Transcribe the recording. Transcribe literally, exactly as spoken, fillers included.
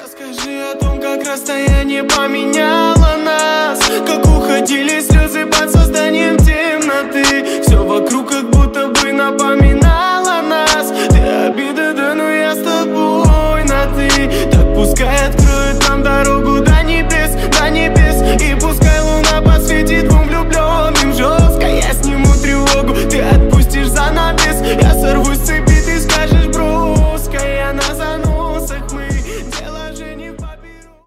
Расскажи о том, как расстояние поменяло нас, как уходили слезы под созданием темноты. Все вокруг как будто бы напоминало нас. Ты обида, да, но я с тобой на ты. Так пускай откроет нам дорогу до небес, до небес. И